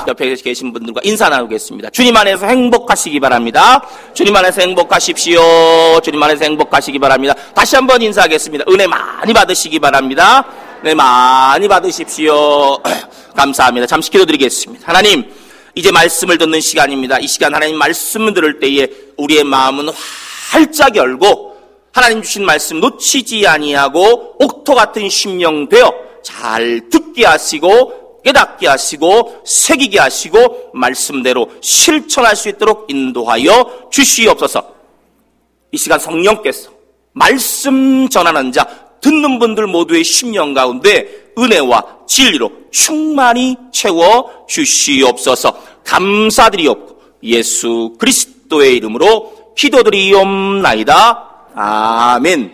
옆에 계신 분들과 인사 나누겠습니다. 주님 안에서 행복하시기 바랍니다. 주님 안에서 행복하십시오. 주님 안에서 행복하시기 바랍니다. 다시 한번 인사하겠습니다. 은혜 많이 받으시기 바랍니다. 네, 많이 받으십시오. 감사합니다. 잠시 기도드리겠습니다. 하나님, 이제 말씀을 듣는 시간입니다. 이 시간 하나님 말씀을 들을 때에 우리의 마음은 활짝 열고 하나님 주신 말씀 놓치지 아니하고 옥토 같은 심령 되어 잘 듣게 하시고 깨닫게 하시고 새기게 하시고 말씀대로 실천할 수 있도록 인도하여 주시옵소서. 이 시간 성령께서 말씀 전하는 자 듣는 분들 모두의 심령 가운데 은혜와 진리로 충만히 채워 주시옵소서. 감사드리옵고 예수 그리스도의 이름으로 기도드리옵나이다. 아멘.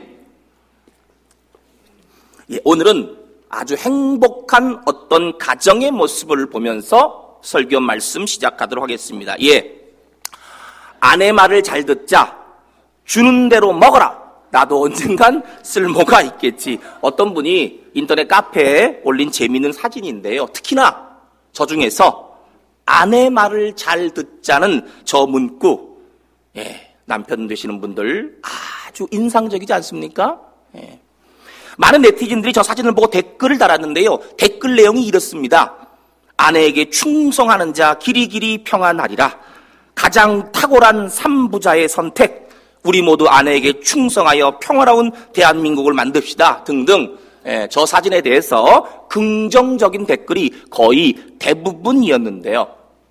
예, 오늘은 아주 행복한 어떤 가정의 모습을 보면서 설교 말씀 시작하도록 하겠습니다. 예, 아내 말을 잘 듣자. 주는 대로 먹어라. 나도 언젠간 쓸모가 있겠지. 어떤 분이 인터넷 카페에 올린 재미있는 사진인데요. 특히나 저 중에서 아내 말을 잘 듣자는 저 문구, 예, 남편 되시는 분들 아주 인상적이지 않습니까? 예. 많은 네티즌들이 저 사진을 보고 댓글을 달았는데요. 댓글 내용이 이렇습니다. 아내에게 충성하는 자 길이길이 평안하리라. 가장 탁월한 삼부자의 선택. 우리 모두 아내에게 충성하여 평화로운 대한민국을 만듭시다. 등등. 예, 저 사진에 대해서 긍정적인 댓글이 거의 대부분이었는데요.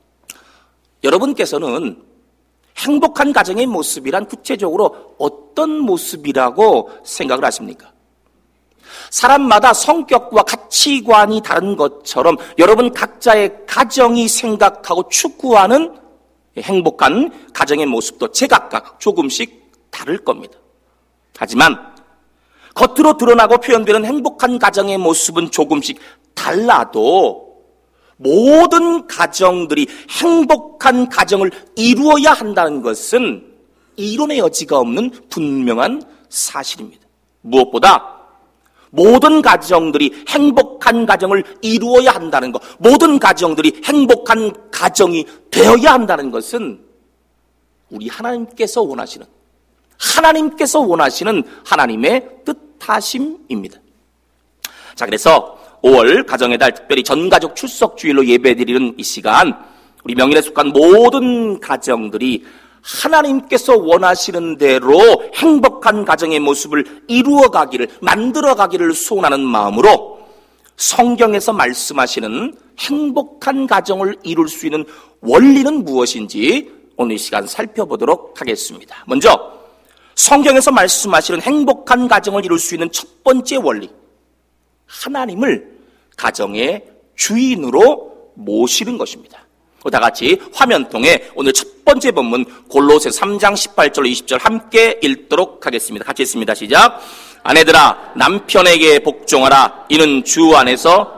여러분께서는 행복한 가정의 모습이란 구체적으로 어떤 모습이라고 생각을 하십니까? 사람마다 성격과 가치관이 다른 것처럼 여러분 각자의 가정이 생각하고 추구하는 행복한 가정의 모습도 제각각 조금씩 다를 겁니다. 하지만 겉으로 드러나고 표현되는 행복한 가정의 모습은 조금씩 달라도 모든 가정들이 행복한 가정을 이루어야 한다는 것은 이론의 여지가 없는 분명한 사실입니다. 무엇보다 모든 가정들이 행복한 가정을 이루어야 한다는 것, 모든 가정들이 행복한 가정이 되어야 한다는 것은 우리 하나님께서 원하시는 하나님의 뜻하심입니다. 자, 그래서 5월 가정의 달 특별히 전가족 출석 주일로 예배드리는 이 시간, 우리 명일에 속한 모든 가정들이 하나님께서 원하시는 대로 행복한 가정의 모습을 이루어가기를, 만들어가기를 소원하는 마음으로 성경에서 말씀하시는 행복한 가정을 이룰 수 있는 원리는 무엇인지 오늘 이 시간 살펴보도록 하겠습니다. 먼저 성경에서 말씀하시는 행복한 가정을 이룰 수 있는 첫 번째 원리, 하나님을 가정의 주인으로 모시는 것입니다. 다 같이 화면통에 오늘 첫 번째 본문 골로새 3장 18절 20절 함께 읽도록 하겠습니다. 같이 읽습니다. 시작. 아내들아 남편에게 복종하라. 이는 주 안에서.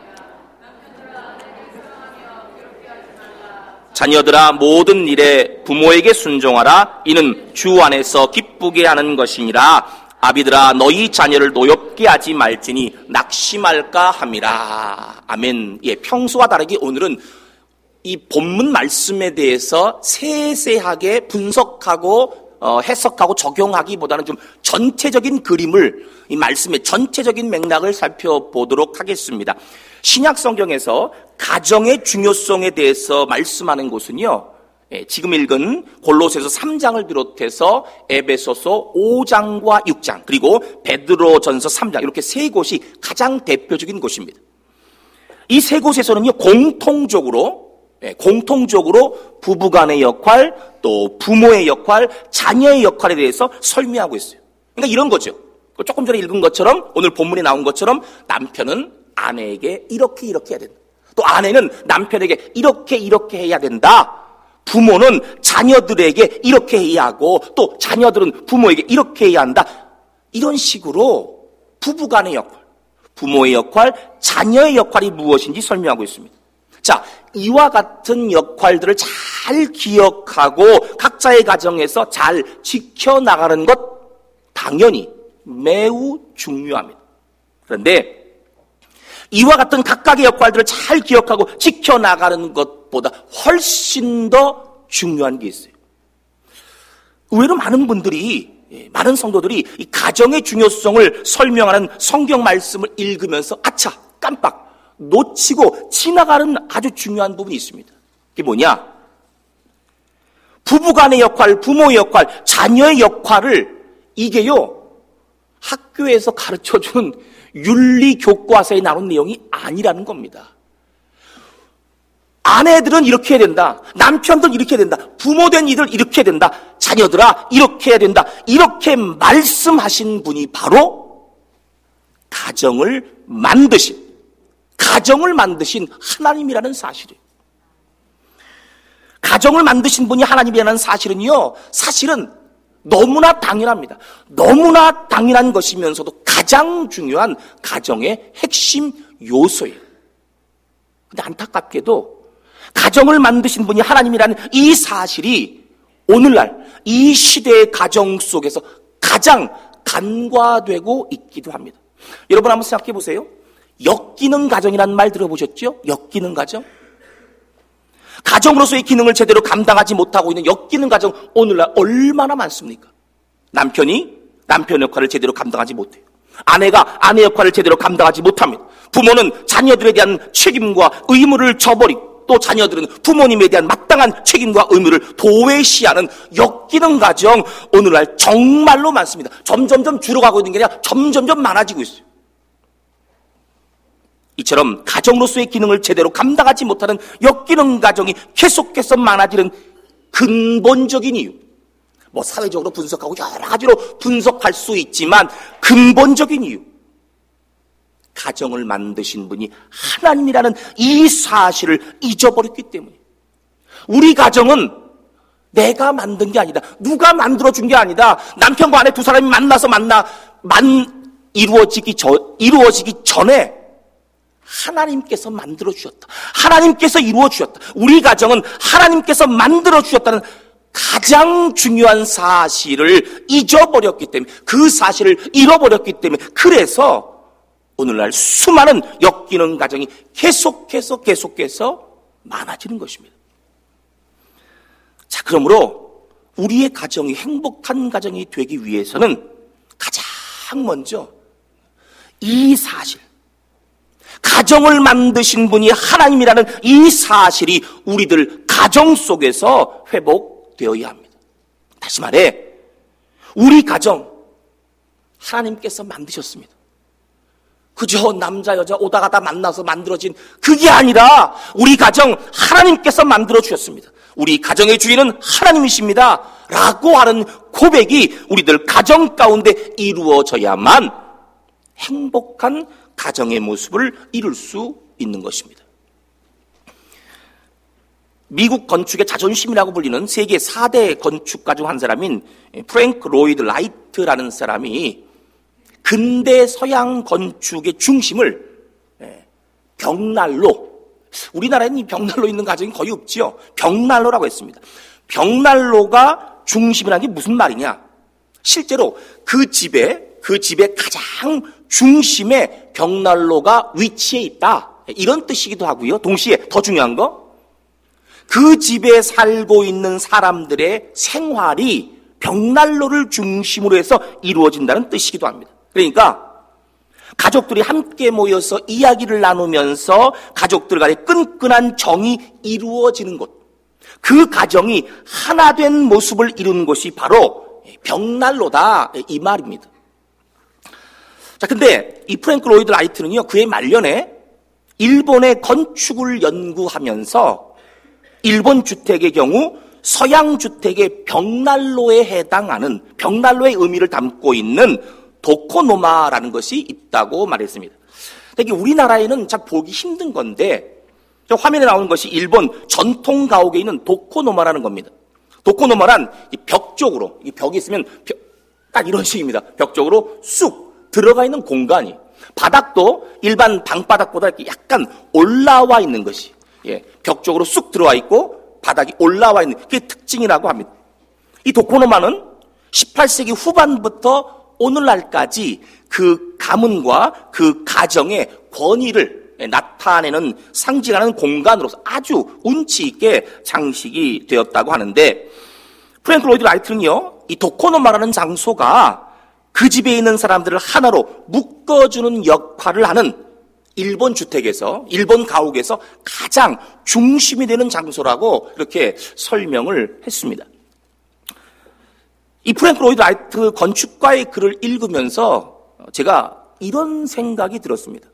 자녀들아 모든 일에 부모에게 순종하라. 이는 주 안에서 기쁘게 하는 것이니라. 아비들아 너희 자녀를 노엽게 하지 말지니 낙심할까 함이라. 아멘. 예, 평소와 다르게 오늘은 이 본문 말씀에 대해서 세세하게 분석하고 해석하고 적용하기보다는 좀 전체적인 그림을, 이 말씀의 전체적인 맥락을 살펴보도록 하겠습니다. 신약 성경에서 가정의 중요성에 대해서 말씀하는 곳은요, 지금 읽은 골로새서 3장을 비롯해서 에베소서 5장과 6장 그리고 베드로전서 3장 이렇게 세 곳이 가장 대표적인 곳입니다. 이 세 곳에서는요 공통적으로 부부간의 역할, 또 부모의 역할, 자녀의 역할에 대해서 설명하고 있어요. 그러니까 이런 거죠. 조금 전에 읽은 것처럼, 오늘 본문에 나온 것처럼 남편은 아내에게 이렇게 해야 된다. 또 아내는 남편에게 이렇게 해야 된다. 부모는 자녀들에게 이렇게 해야 하고, 또 자녀들은 부모에게 이렇게 해야 한다. 이런 식으로 부부간의 역할, 부모의 역할, 자녀의 역할이 무엇인지 설명하고 있습니다. 자, 이와 같은 역할들을 잘 기억하고 각자의 가정에서 잘 지켜나가는 것 당연히 매우 중요합니다. 그런데 이와 같은 각각의 역할들을 잘 기억하고 지켜나가는 것보다 훨씬 더 중요한 게 있어요. 의외로 많은 분들이, 많은 성도들이 이 가정의 중요성을 설명하는 성경 말씀을 읽으면서 아차, 깜빡 놓치고 지나가는 아주 중요한 부분이 있습니다. 그게 뭐냐? 부부간의 역할, 부모의 역할, 자녀의 역할을 이게요, 학교에서 가르쳐주는 윤리 교과서에 나온 내용이 아니라는 겁니다. 아내들은 이렇게 해야 된다. 남편들은 이렇게 해야 된다. 부모된 이들 이렇게 해야 된다. 자녀들아 이렇게 해야 된다. 이렇게 말씀하신 분이 바로 가정을 만드신 하나님이라는 사실이에요. 가정을 만드신 분이 하나님이라는 사실은요, 사실은 너무나 당연합니다. 너무나 당연한 것이면서도 가장 중요한 가정의 핵심 요소예요. 근데 안타깝게도 가정을 만드신 분이 하나님이라는 이 사실이 오늘날 이 시대의 가정 속에서 가장 간과되고 있기도 합니다. 여러분 한번 생각해 보세요. 역기능 가정이라는 말 들어보셨죠? 역기능 가정. 가정으로서의 기능을 제대로 감당하지 못하고 있는 역기능 가정 오늘날 얼마나 많습니까? 남편이 남편 역할을 제대로 감당하지 못해요. 아내가 아내 역할을 제대로 감당하지 못합니다. 부모는 자녀들에 대한 책임과 의무를 저버리고 또 자녀들은 부모님에 대한 마땅한 책임과 의무를 도외시하는 역기능 가정 오늘날 정말로 많습니다. 점점점 줄어가고 있는 게 아니라 점점점 많아지고 있어요. 이처럼 가정으로서의 기능을 제대로 감당하지 못하는 역기능 가정이 계속해서 많아지는 근본적인 이유, 뭐 사회적으로 분석하고 여러 가지로 분석할 수 있지만 근본적인 이유, 가정을 만드신 분이 하나님이라는 이 사실을 잊어버렸기 때문에. 우리 가정은 내가 만든 게 아니다. 누가 만들어준 게 아니다. 남편과 아내 두 사람이 만나서 이루어지기 전에 하나님께서 만들어주셨다. 하나님께서 이루어주셨다. 우리 가정은 하나님께서 만들어주셨다는 가장 중요한 사실을 잊어버렸기 때문에, 그 사실을 잃어버렸기 때문에, 그래서 오늘날 수많은 역기능 가정이 계속해서 많아지는 것입니다. 자, 그러므로 우리의 가정이 행복한 가정이 되기 위해서는 가장 먼저 이 사실, 가정을 만드신 분이 하나님이라는 이 사실이 우리들 가정 속에서 회복되어야 합니다. 다시 말해, 우리 가정 하나님께서 만드셨습니다. 그저 남자 여자 오다 가다 만나서 만들어진 그게 아니라 우리 가정 하나님께서 만들어 주셨습니다. 우리 가정의 주인은 하나님이십니다 라고 하는 고백이 우리들 가정 가운데 이루어져야만 행복한 가정의 모습을 이룰 수 있는 것입니다. 미국 건축의 자존심이라고 불리는 세계 4대 건축가 중 한 사람인 프랭크 로이드 라이트라는 사람이 근대 서양 건축의 중심을 벽난로, 우리나라에는 이 벽난로 있는 가정이 거의 없지요. 벽난로라고 했습니다. 벽난로가 중심이라는 게 무슨 말이냐? 실제로 그 집의 가장 중심에 벽난로가 위치해 있다, 이런 뜻이기도 하고요. 동시에 더 중요한 거, 그 집에 살고 있는 사람들의 생활이 벽난로를 중심으로 해서 이루어진다는 뜻이기도 합니다. 그러니까 가족들이 함께 모여서 이야기를 나누면서 가족들 간의 끈끈한 정이 이루어지는 곳, 그 가정이 하나 된 모습을 이루는 것이 바로 벽난로다, 이 말입니다. 자, 근데 이 프랭크 로이드 라이트는요, 그의 말년에 일본의 건축을 연구하면서 일본 주택의 경우 서양 주택의 벽난로에 해당하는, 벽난로의 의미를 담고 있는 도코노마라는 것이 있다고 말했습니다. 이게 우리나라에는 잘 보기 힘든 건데, 화면에 나오는 것이 일본 전통 가옥에 있는 도코노마라는 겁니다. 도코노마란 벽 쪽으로, 이 벽이 있으면 딱 이런 식입니다. 벽 쪽으로 쑥 들어가 있는 공간이, 바닥도 일반 방바닥보다 이렇게 약간 올라와 있는 것이, 벽 쪽으로 쑥 들어와 있고 바닥이 올라와 있는, 그게 특징이라고 합니다. 이 도코노마는 18세기 후반부터 오늘날까지 그 가문과 그 가정의 권위를 나타내는 상징하는 공간으로서 아주 운치 있게 장식이 되었다고 하는데, 프랭크 로이드 라이트는요, 이 도코노 말하는 장소가 그 집에 있는 사람들을 하나로 묶어주는 역할을 하는 일본 주택에서, 일본 가옥에서 가장 중심이 되는 장소라고 이렇게 설명을 했습니다. 이 프랭크 로이드 라이트 건축가의 글을 읽으면서 제가 이런 생각이 들었습니다.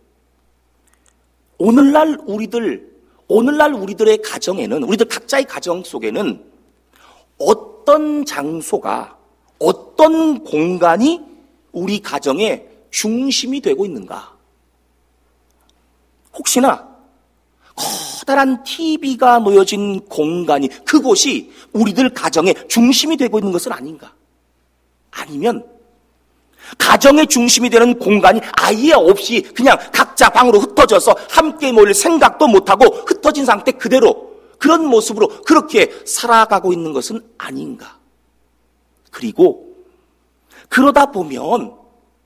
오늘날 우리들의 가정에는, 우리들 각자의 가정 속에는 어떤 장소가, 어떤 공간이 우리 가정의 중심이 되고 있는가? 혹시나 커다란 TV가 놓여진 공간이, 그곳이 우리들 가정의 중심이 되고 있는 것은 아닌가? 아니면 가정의 중심이 되는 공간이 아예 없이 그냥 각자 방으로 흩어져서 함께 모일 생각도 못하고 흩어진 상태 그대로 그런 모습으로 그렇게 살아가고 있는 것은 아닌가? 그리고 그러다 보면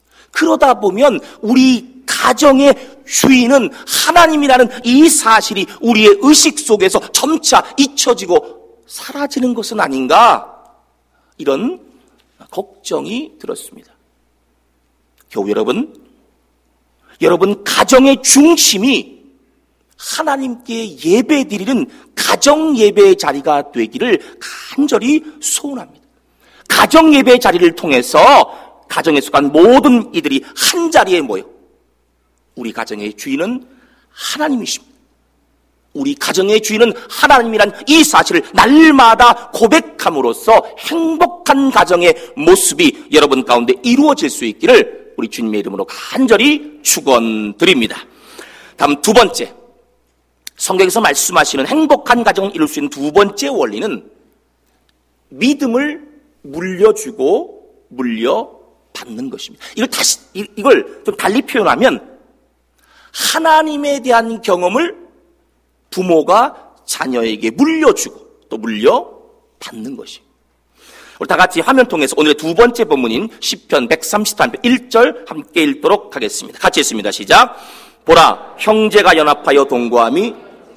우리 가정의 주인은 하나님이라는 이 사실이 우리의 의식 속에서 점차 잊혀지고 사라지는 것은 아닌가? 이런 걱정이 들었습니다. 교우 여러분 가정의 중심이 하나님께 예배드리는 가정 예배의 자리가 되기를 간절히 소원합니다. 가정 예배의 자리를 통해서 가정에 속한 모든 이들이 한 자리에 모여 우리 가정의 주인은 하나님이십니다. 우리 가정의 주인은 하나님이란 이 사실을 날마다 고백함으로써 행복한 가정의 모습이 여러분 가운데 이루어질 수 있기를 우리 주님의 이름으로 간절히 축원드립니다. 다음 두 번째, 성경에서 말씀하시는 행복한 가정을 이룰 수 있는 두 번째 원리는 믿음을 물려주고 물려받는 것입니다. 이걸 좀 달리 표현하면 하나님에 대한 경험을 부모가 자녀에게 물려주고 또 물려받는 것입니다. 우리 다 같이 화면 통해서 오늘의 두 번째 본문인 시편 133편 1절 함께 읽도록 하겠습니다. 같이 읽습니다. 시작. 보라, 형제가 연합하여 동거함이.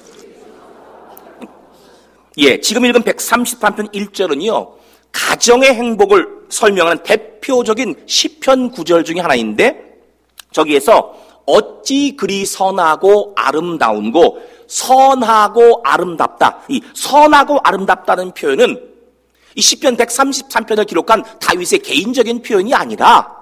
지금 읽은 133편 1절은요, 가정의 행복을 설명하는 대표적인 시편 구절 중에 하나인데, 저기에서 어찌 그리 선하고 아름다운고 선하고 아름답다. 이 선하고 아름답다는 표현은 이 시편 133편을 기록한 다윗의 개인적인 표현이 아니라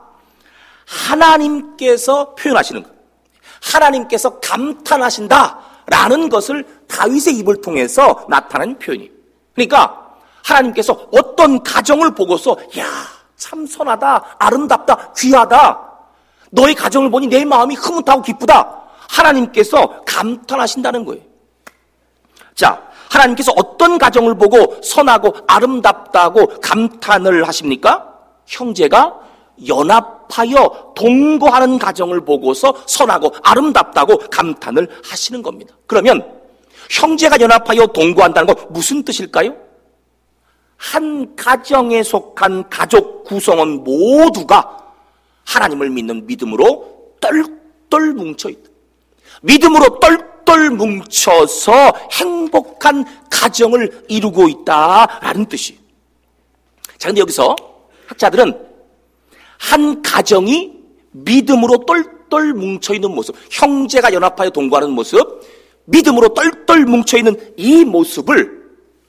하나님께서 표현하시는 것, 하나님께서 감탄하신다라는 것을 다윗의 입을 통해서 나타낸 표현이에요. 그러니까 하나님께서 어떤 가정을 보고서 야, 참 선하다, 아름답다, 귀하다, 너의 가정을 보니 내 마음이 흐뭇하고 기쁘다, 하나님께서 감탄하신다는 거예요. 자, 하나님께서 어떤 가정을 보고 선하고 아름답다고 감탄을 하십니까? 형제가 연합하여 동거하는 가정을 보고서 선하고 아름답다고 감탄을 하시는 겁니다. 그러면 형제가 연합하여 동거한다는 건 무슨 뜻일까요? 한 가정에 속한 가족 구성원 모두가 하나님을 믿는 믿음으로 똘똘 뭉쳐있다. 믿음으로 똘똘 뭉쳐서 행복한 가정을 이루고 있다라는 뜻이에요. 자, 근데 여기서 학자들은 한 가정이 믿음으로 똘똘 뭉쳐있는 모습, 형제가 연합하여 동거하는 모습, 믿음으로 똘똘 뭉쳐있는 이 모습을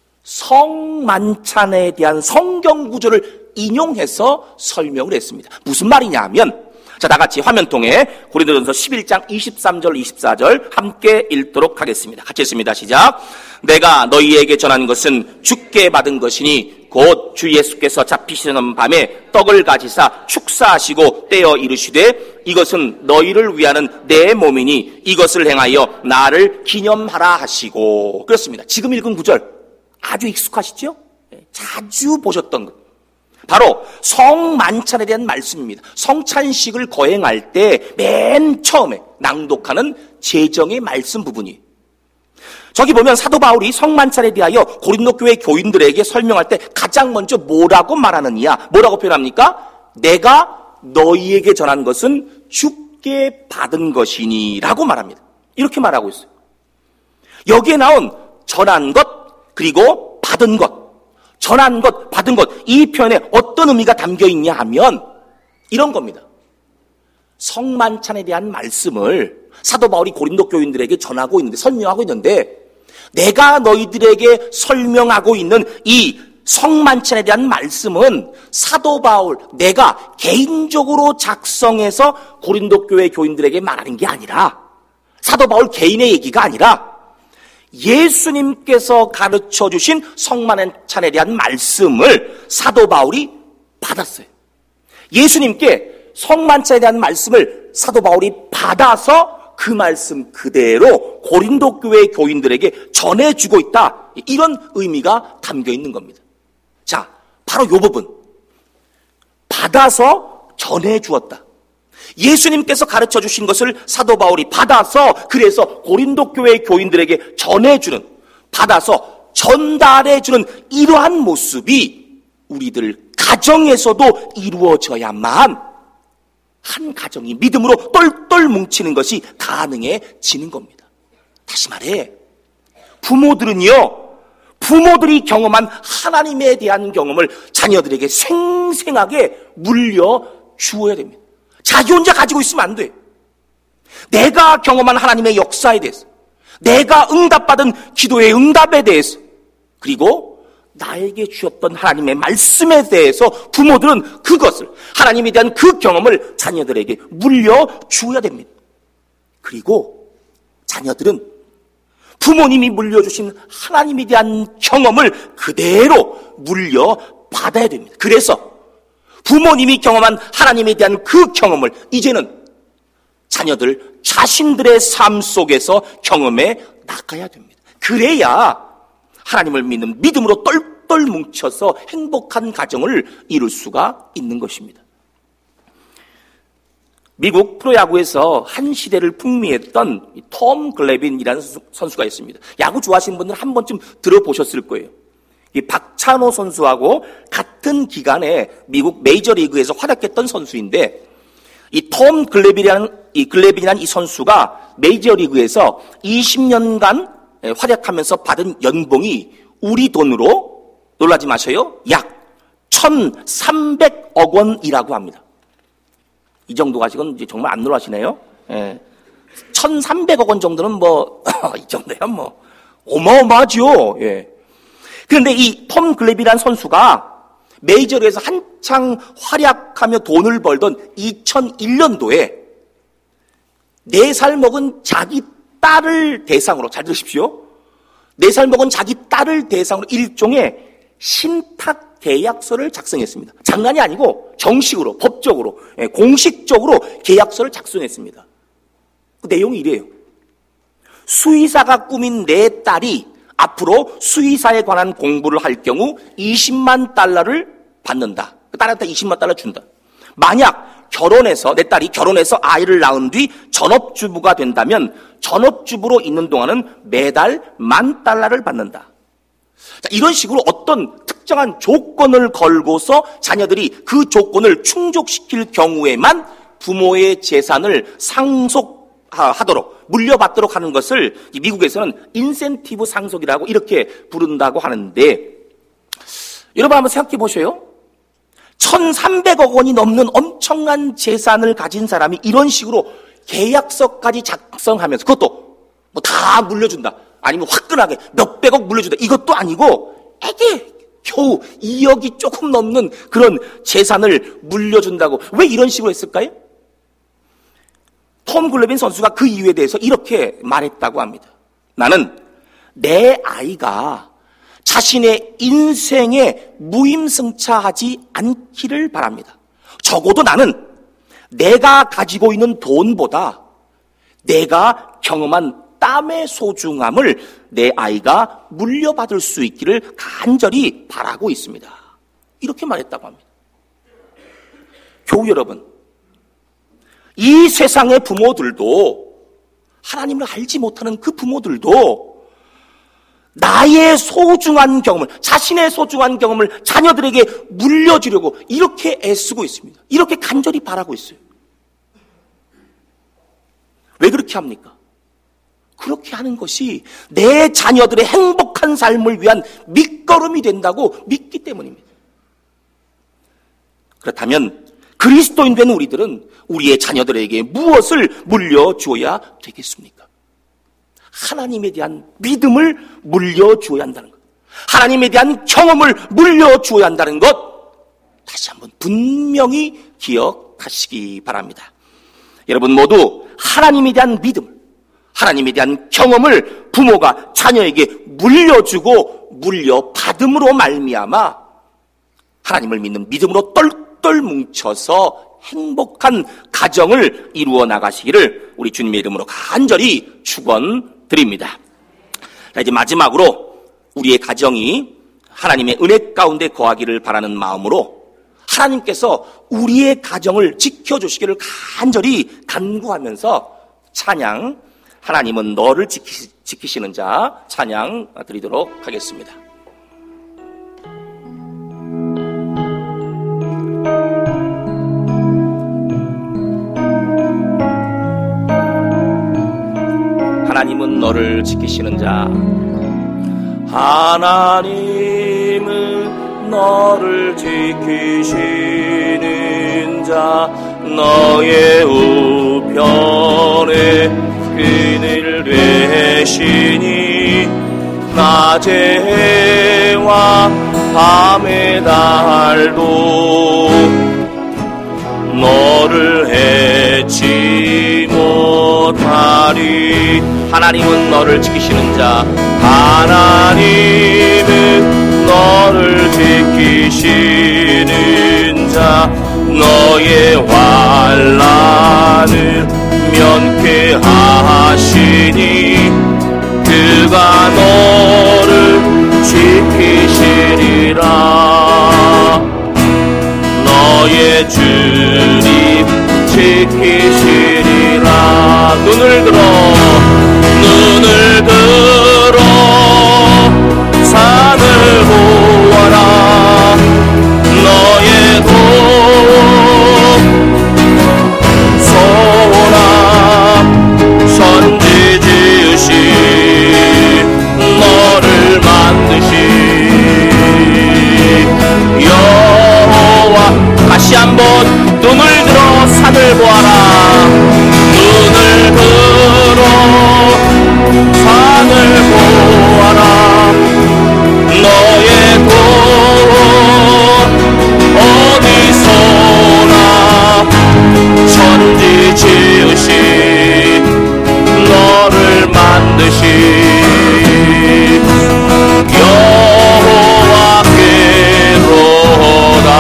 성만찬에 대한 성경 구절을 인용해서 설명을 했습니다. 무슨 말이냐 하면, 자, 다 같이 화면 통해 고린도전서 11장 23절 24절 함께 읽도록 하겠습니다. 같이 읽습니다. 시작. 내가 너희에게 전한 것은 주께 받은 것이니 곧 주 예수께서 잡히시는 밤에 떡을 가지사 축사하시고 떼어 이르시되 이것은 너희를 위하는 내 몸이니 이것을 행하여 나를 기념하라 하시고. 그렇습니다. 지금 읽은 구절 아주 익숙하시죠? 자주 보셨던 것. 바로 성만찬에 대한 말씀입니다. 성찬식을 거행할 때 맨 처음에 낭독하는 제정의 말씀 부분이. 저기 보면 사도 바울이 성만찬에 대하여 고린도 교회 교인들에게 설명할 때 가장 먼저 뭐라고 말하느냐, 뭐라고 표현합니까? 내가 너희에게 전한 것은 주께 받은 것이니 라고 말합니다. 이렇게 말하고 있어요. 여기에 나온 전한 것 그리고 받은 것, 전한 것, 받은 것, 이 표현에 어떤 의미가 담겨 있냐 하면 이런 겁니다. 성만찬에 대한 말씀을 사도 바울이 고린도 교인들에게 전하고 있는데, 설명하고 있는데, 내가 너희들에게 설명하고 있는 이 성만찬에 대한 말씀은 사도 바울, 내가 개인적으로 작성해서 고린도 교회 교인들에게 말하는 게 아니라, 사도 바울 개인의 얘기가 아니라 예수님께서 가르쳐 주신 성만찬에 대한 말씀을 사도 바울이 받았어요. 예수님께 성만찬에 대한 말씀을 사도 바울이 받아서 그 말씀 그대로 고린도 교회 교인들에게 전해주고 있다. 이런 의미가 담겨 있는 겁니다. 자, 바로 이 부분. 받아서 전해주었다. 예수님께서 가르쳐 주신 것을 사도 바울이 받아서, 그래서 고린도 교회 교인들에게 전해주는, 받아서 전달해주는 이러한 모습이 우리들 가정에서도 이루어져야만 한 가정이 믿음으로 똘똘 뭉치는 것이 가능해지는 겁니다. 다시 말해, 부모들이 경험한 하나님에 대한 경험을 자녀들에게 생생하게 물려주어야 됩니다. 자기 혼자 가지고 있으면 안 돼. 내가 경험한 하나님의 역사에 대해서, 내가 응답받은 기도의 응답에 대해서, 그리고 나에게 주셨던 하나님의 말씀에 대해서 부모들은 그것을, 하나님에 대한 그 경험을 자녀들에게 물려주어야 됩니다. 그리고 자녀들은 부모님이 물려주신 하나님에 대한 경험을 그대로 물려받아야 됩니다. 그래서 부모님이 경험한 하나님에 대한 그 경험을 이제는 자녀들 자신들의 삶 속에서 경험해 나가야 됩니다. 그래야 하나님을 믿는 믿음으로 똘똘 뭉쳐서 행복한 가정을 이룰 수가 있는 것입니다. 미국 프로야구에서 한 시대를 풍미했던 톰 글래빈이라는 선수가 있습니다. 야구 좋아하시는 분들은 한 번쯤 들어보셨을 거예요. 이 박찬호 선수하고 같은 기간에 미국 메이저리그에서 활약했던 선수인데, 이 톰 글래빈이라는 이 선수가 메이저리그에서 20년간 활약하면서 받은 연봉이 우리 돈으로, 놀라지 마셔요, 약 1,300억 원이라고 합니다. 이 정도 가지고는 이제 정말 안 놀라시네요. 1,300억 원 정도는 이 정도야 어마어마하죠. 예. 그런데 이 톰 글래빈이라는 선수가 메이저리그에서 한창 활약하며 돈을 벌던 2001년도에 4살 먹은 자기 딸을 대상으로, 잘 들으십시오, 4살 먹은 자기 딸을 대상으로 일종의 신탁 계약서를 작성했습니다. 장난이 아니고 정식으로, 법적으로, 공식적으로 계약서를 작성했습니다. 그 내용이 이래요. 수의사가 꾸민 내 딸이 앞으로 수의사에 관한 공부를 할 경우 20만 달러를 받는다. 딸한테 20만 달러 준다. 만약 내 딸이 결혼해서 아이를 낳은 뒤 전업주부가 된다면 전업주부로 있는 동안은 매달 $10,000를 받는다. 자, 이런 식으로 어떤 특정한 조건을 걸고서 자녀들이 그 조건을 충족시킬 경우에만 부모의 재산을 상속하도록, 물려받도록 하는 것을 미국에서는 인센티브 상속이라고 이렇게 부른다고 하는데, 여러분 한번 생각해 보셔요. 1,300억 원이 넘는 엄청난 재산을 가진 사람이 이런 식으로 계약서까지 작성하면서, 그것도 다 물려준다, 아니면 화끈하게 몇백억 물려준다, 이것도 아니고 겨우 2억이 조금 넘는 그런 재산을 물려준다고 왜 이런 식으로 했을까요? 톰 글래빈 선수가 그 이유에 대해서 이렇게 말했다고 합니다. 나는 내 아이가 자신의 인생에 무임승차하지 않기를 바랍니다. 적어도 나는 내가 가지고 있는 돈보다 내가 경험한 땀의 소중함을 내 아이가 물려받을 수 있기를 간절히 바라고 있습니다. 이렇게 말했다고 합니다. 교우 여러분, 이 세상의 부모들도, 하나님을 알지 못하는 그 부모들도 나의 소중한 경험을, 자신의 소중한 경험을 자녀들에게 물려주려고 이렇게 애쓰고 있습니다. 이렇게 간절히 바라고 있어요. 왜 그렇게 합니까? 그렇게 하는 것이 내 자녀들의 행복한 삶을 위한 밑거름이 된다고 믿기 때문입니다. 그렇다면 그리스도인 된 우리들은 우리의 자녀들에게 무엇을 물려주어야 되겠습니까? 하나님에 대한 믿음을 물려주어야 한다는 것, 하나님에 대한 경험을 물려주어야 한다는 것, 다시 한번 분명히 기억하시기 바랍니다. 여러분 모두 하나님에 대한 믿음을, 하나님에 대한 경험을 부모가 자녀에게 물려주고 물려받음으로 말미암아 하나님을 믿는 믿음으로 똘똘 뭉쳐서 행복한 가정을 이루어 나가시기를 우리 주님의 이름으로 간절히 축원드립니다. 자, 이제 마지막으로 우리의 가정이 하나님의 은혜 가운데 거하기를 바라는 마음으로 하나님께서 우리의 가정을 지켜주시기를 간절히 간구하면서 찬양, 하나님은 너를 지키시는 자 찬양 드리도록 하겠습니다. 하나님은 너를 지키시는 자, 하나님은 너를 지키시는 자, 너의 우편에 그늘 되시니 낮의 해와 밤의 달도 너를 해치 못하리. 하나님은 너를 지키시는 자, 하나님은 너를 지키시는 자, 너의 환난을 면케하시니 그가 너를 지키시리라. 너의 주님 지키시리라. 눈을 들어 산을 보아라. 너의 소나 천지 지으신 너를 만드신 여호와. 다시 한번 눈을 들어 산을 보아라. 눈을 들어 산을 보아라. 너의 돈 어디서나 천지 지으신 너를 만드신 여호와께로다.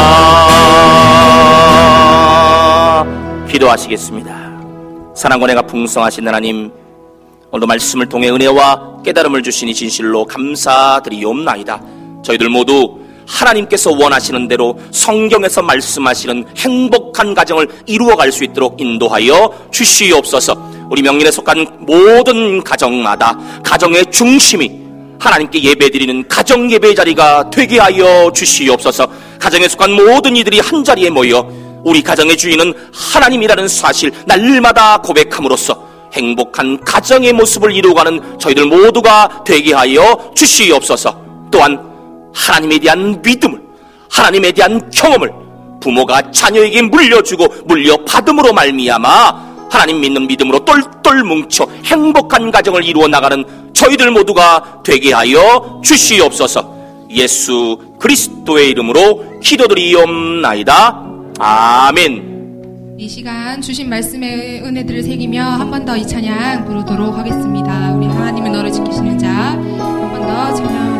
기도하시겠습니다. 사랑과 은혜가 풍성하신 하나님, 오늘도 말씀을 통해 은혜와 깨달음을 주시니 진실로 감사드리옵나이다. 저희들 모두 하나님께서 원하시는 대로 성경에서 말씀하시는 행복한 가정을 이루어갈 수 있도록 인도하여 주시옵소서. 우리 명륜에 속한 모든 가정마다 가정의 중심이 하나님께 예배드리는 가정 예배의 자리가 되게 하여 주시옵소서. 가정에 속한 모든 이들이 한자리에 모여 우리 가정의 주인은 하나님이라는 사실 날마다 고백함으로써 행복한 가정의 모습을 이루어가는 저희들 모두가 되게 하여 주시옵소서. 또한 하나님에 대한 믿음을, 하나님에 대한 경험을 부모가 자녀에게 물려주고 물려받음으로 말미암아 하나님 믿는 믿음으로 똘똘 뭉쳐 행복한 가정을 이루어 나가는 저희들 모두가 되게 하여 주시옵소서. 예수 그리스도의 이름으로 기도드리옵나이다. 아멘. 이 시간 주신 말씀의 은혜들을 새기며 한 번 더 이 찬양 부르도록 하겠습니다. 우리 하나님은 너를 지키시는 자, 한 번 더 찬양